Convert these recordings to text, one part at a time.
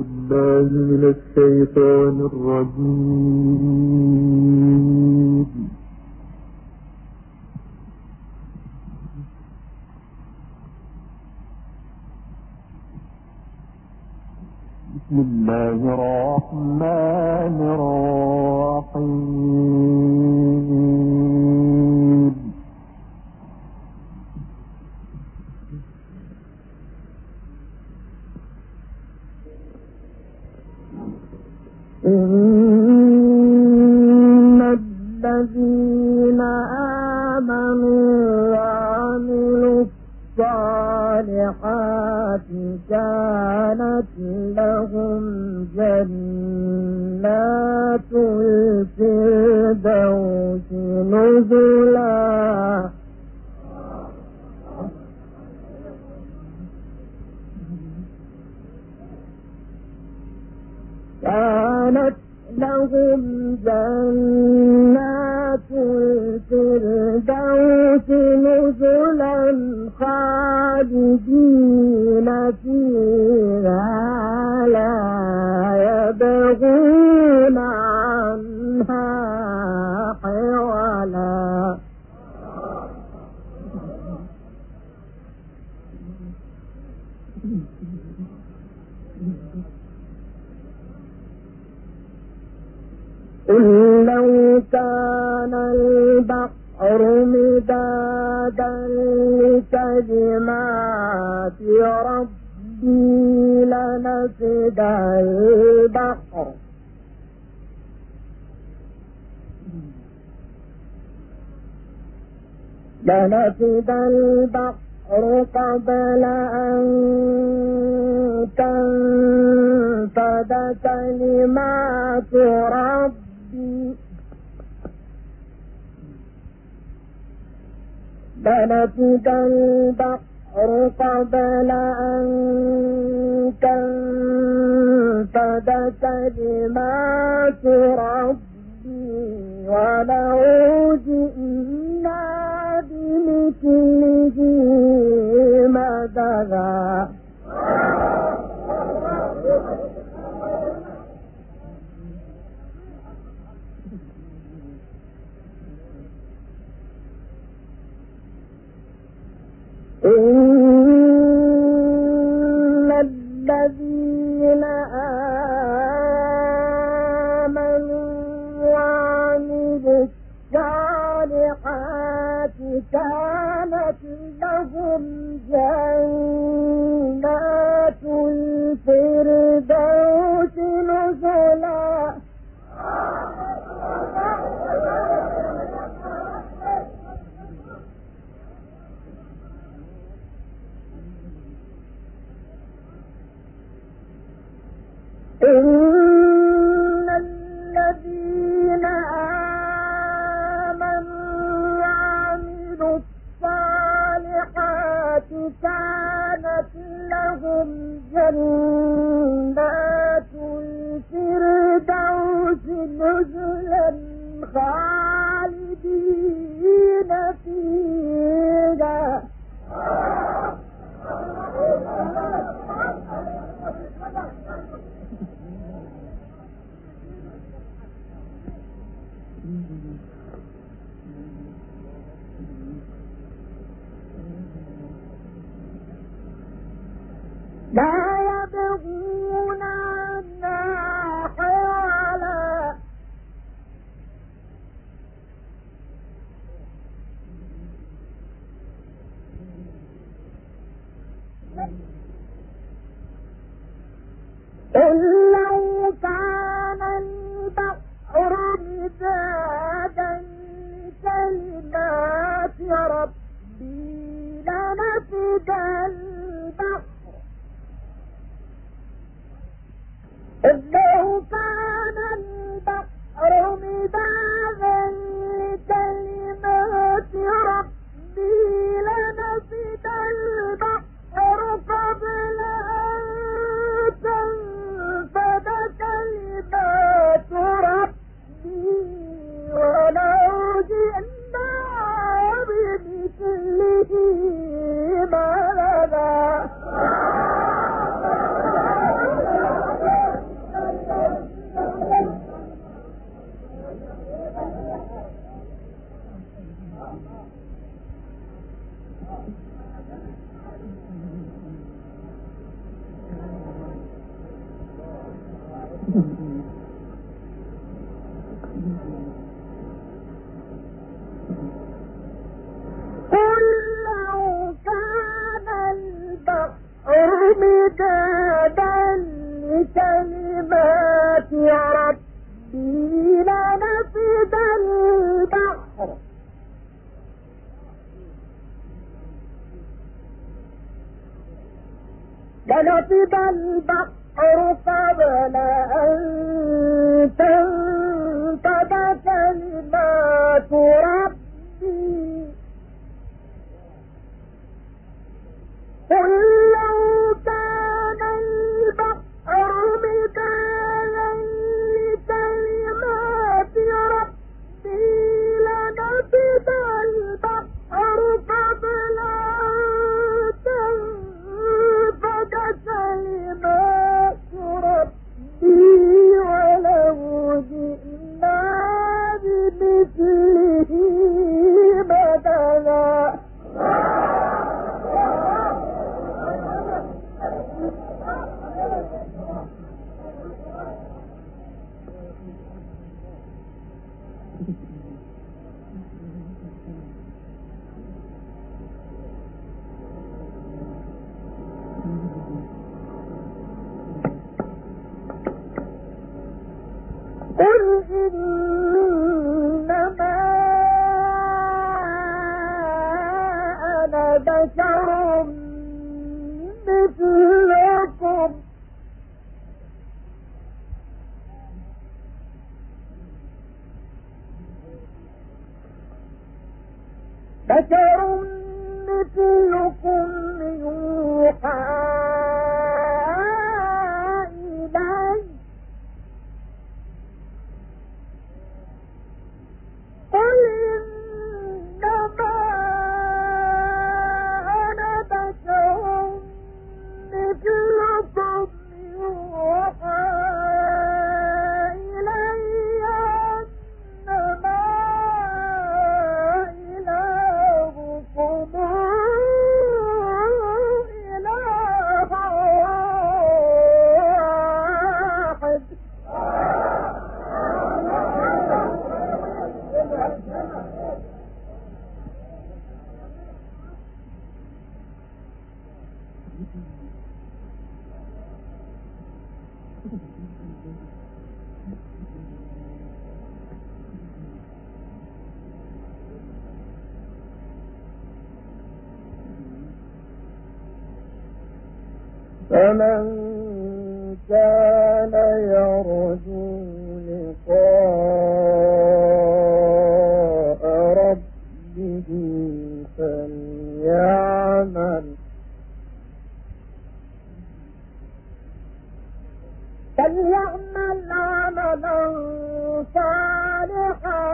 بالله من الشيطان الرجيم. بسم الله الرحمن الرحيم. إن الذين آمنوا وعملوا الصالحات كانت لهم جنات الفردوس نزلا. كانت لهم جنات الفردوس نزلا خالدين فيها لا يبغون عنها حولا. قل لو كان البحر مدادا لكلمات ربي لنفد البحر قبل أن تنفد كلمات ربي لنفد البحر قبل أن تنفد كلمات ربي ولو جئنا بمثله مددا. إن الذين آمنوا وعملوا الصالحات كانت لهم جنات الفردوس نزلا. إن الذين آمنوا وعملوا الصالحات كانت لهم جنات الفردوس نزلا خالدين فيها لا يبغون عنها حولا. قل لو كان البحر مدادا لكلمات ربي لنفد البحر لو كان البحر مدادا لكلمات ربي لنفد البحر قبل أن تنفد كلمات ربي ولو جئنا بمثله مددا. قل لو كان البحر مدادا لكلمات ربي لنفد البحر قبل أن تنفد كلمات ربي قل لو كان البحر مدادا لكلمات ربي لنفد البحر قبل أن تنفد كلمات ربي ولو جئنا بمثله مددا. قل إنما أنا بشر مثلكم يوحى إلي قل إنما أنا بشر مثلكم يوحى إلي أنما إلهكم إله واحد. فمن كان يرجو لقاء ربه فليعمل عملا صالحا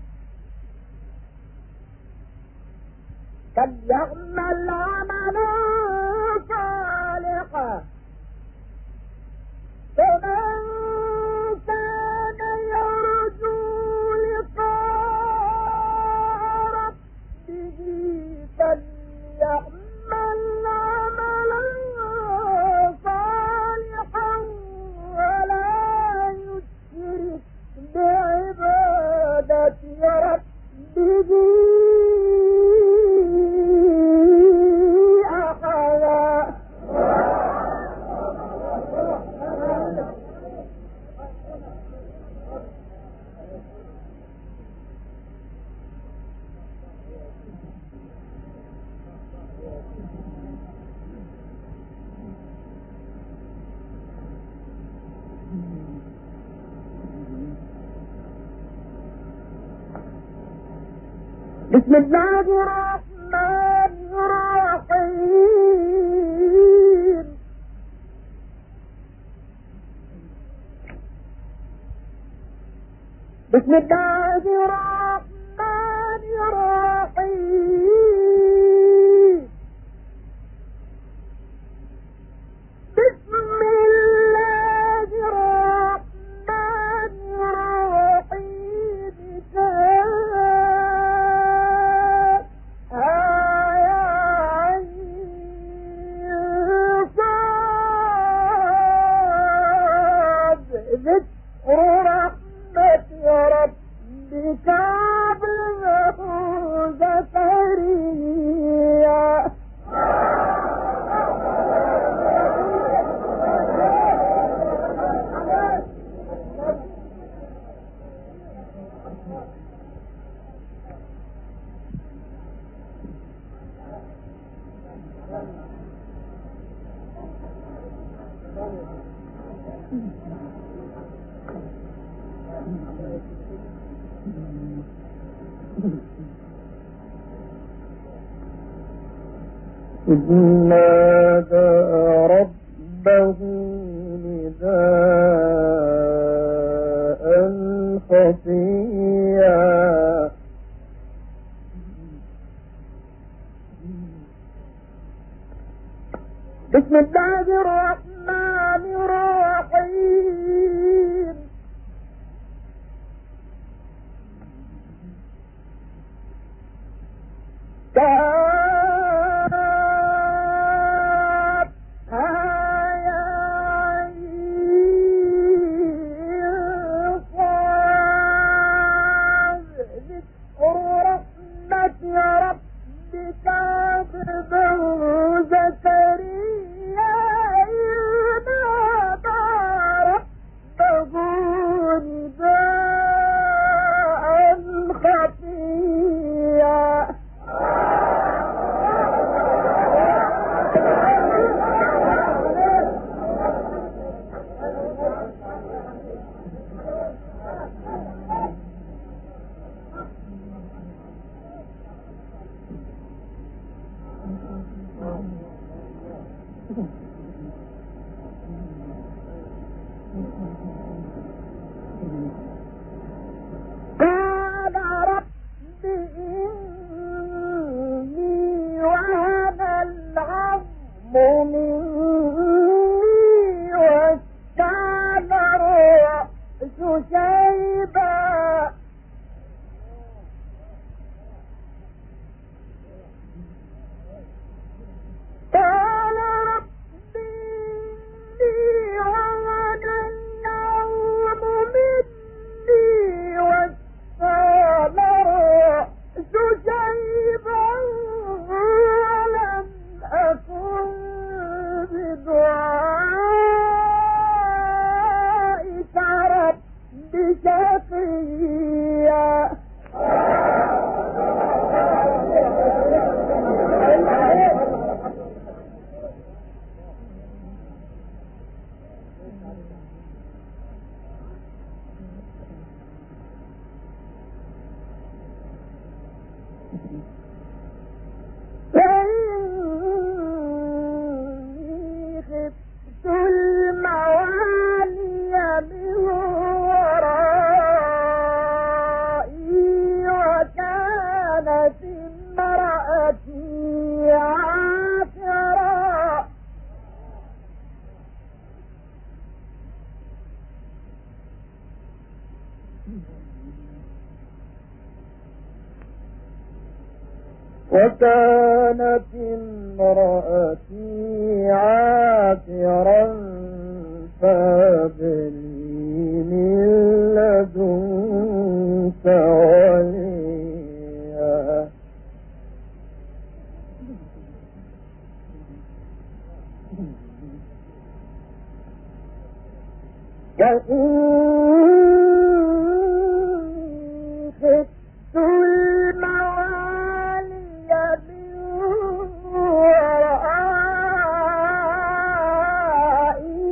فمن كان يرجو لقاء ربه فليعمل عملا صالحا ولا يشرك بعبادة ربه أحدا. بسم الله الرحمن الرحيم. بسم الله الرحمن الرحيم. بسم الله الرحمن الرحيم. ذكر إذ نادى ربه نداء خفيا بسم الله الرحمن الرحيم قال رب إني وهن العظم مني واشتعل الرأس شيبا قال رب إني وهن العظم مني واشتعل الرأس شيبا ولم أكن بدعائك رب شقيا فإني خفت الموالي من ورائي وكانت امرأتي عاقرا وكانت امرأتي عاقرا فهب لي من لدنك وليا وإني خفت الموالي من ورائي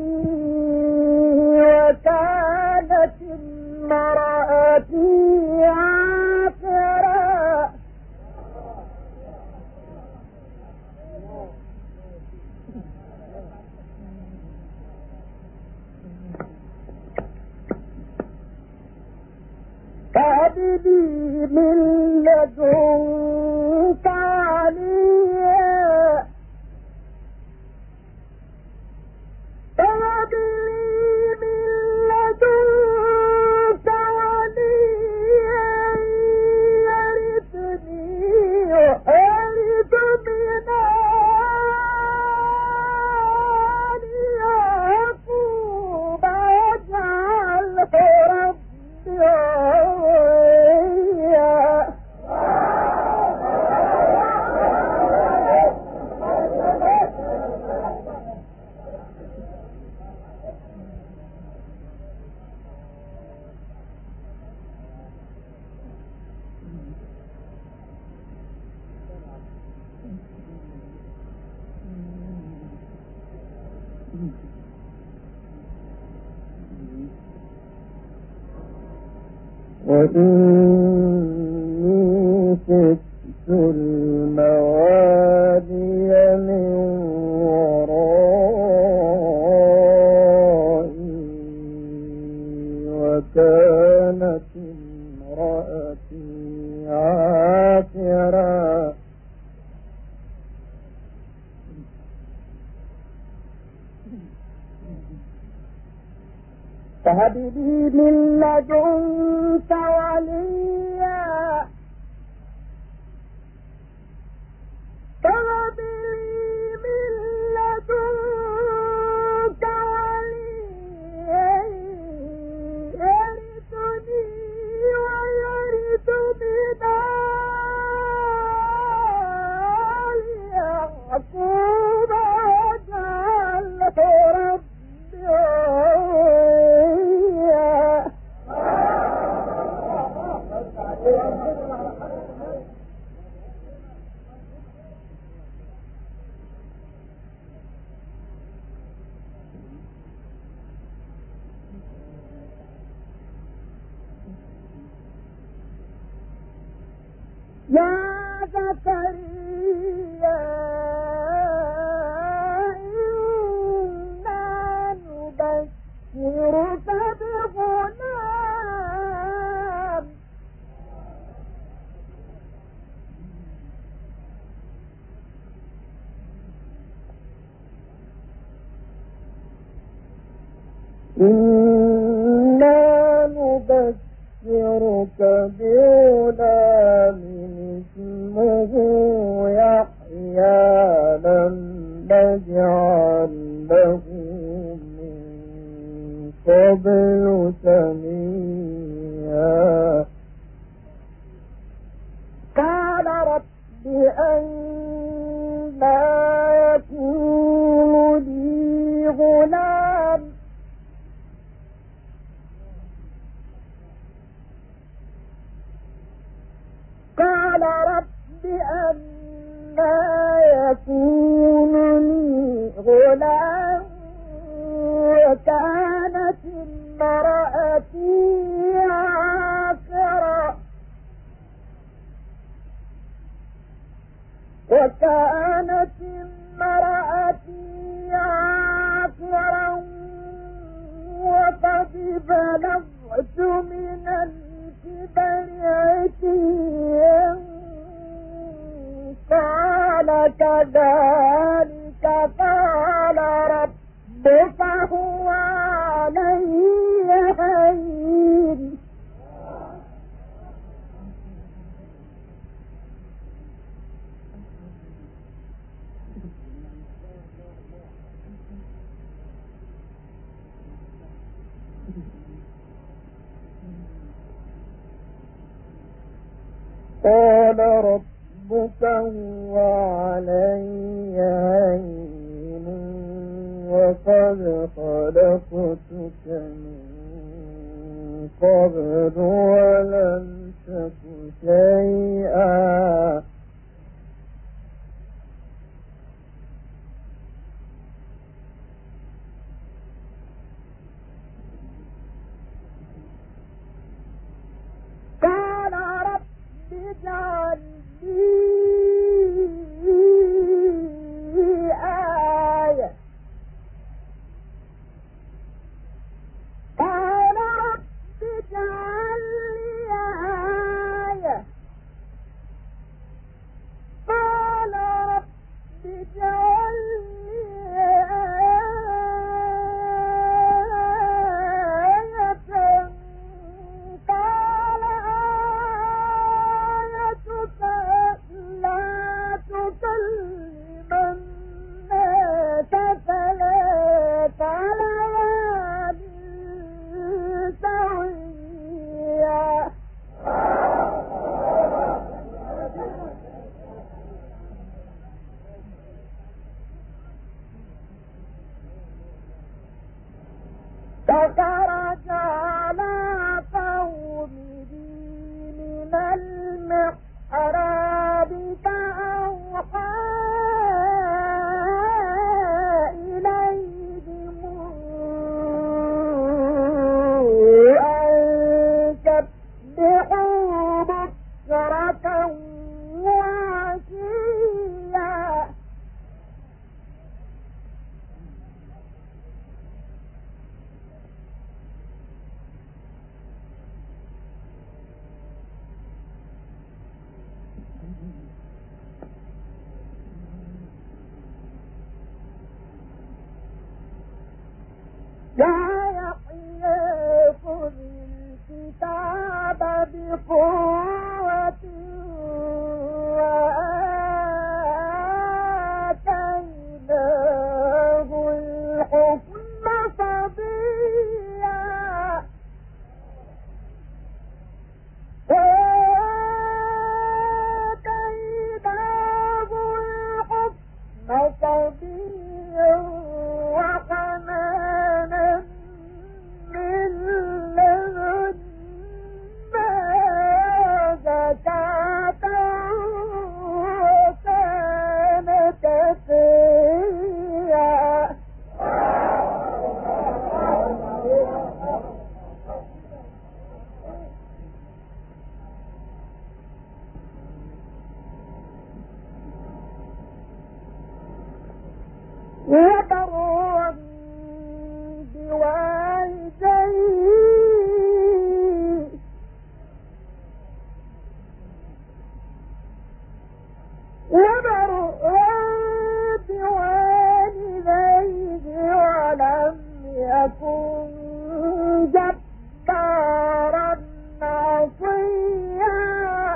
وكانت امرأتي عاقرا فهب لي من لدنك وليا فهب لي من لدنك وليا يرثني ويرث من آل يعقوب واجعله ربي رضيا وإني خفت الموالي من ورائي وكانت امرأتي عاقرا فهب لي من لدنك وليا فهب لي من لدنك وليا يرثني ويرث من آل يعقوب واجعله ربي يا زكريا إنا نبشرك بغلام إنا نبشرك بغلام اسمه يحيى لم نجعل له من قبل سميا قال رب أنى يكون لي غلام قال رب أنى يكون لي غلام وكانت امرأتي عاقرا وقد بلغت من الكبر عتيا قال كذلك قال ربك هو علي هين قال ربك هو علي هين وقد خلقتك من قبل ولم تك شيئا قال رب اجعل لي آية قال رب اجعل لي آية قال رب اجعل لي آية قال آيتك لا تكلم الناس ثلاث ليال سويا فخرج على قومه من المحراب فأوحى إليهم أن كبروا قوة وآتيناه الحكم صبيا وحنانا من لدنا زكاة وكان تقيا وبرا بوالديه ولم يكن جبارا عصيا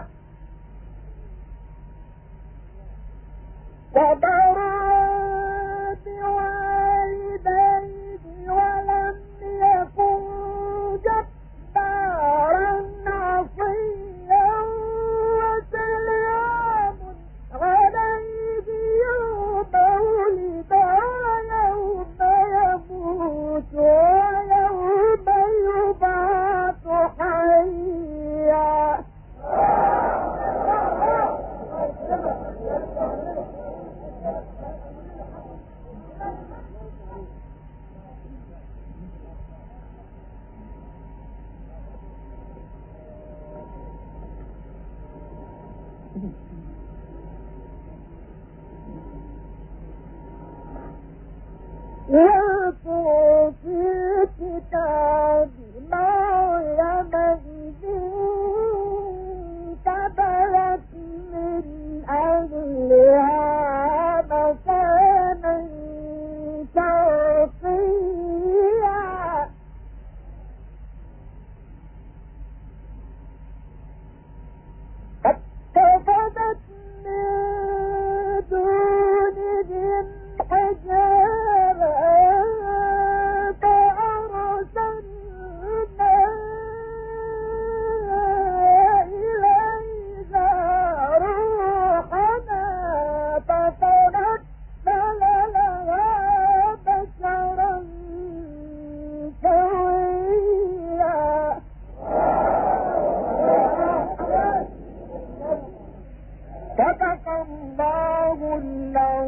وبرا بوالديه ولم يكن جبارا عصيا وسلام عليه يوم ولد ويوم يموت ويوم يبعث حيا واذكر في الكتاب مريم إذ انتبذت من أهلها مكانا شرقيا فاتخذت من دونهم حجابا فأرسلنا إليها روحنا فتمثل لها بشرا سويا صدق الله العظيم.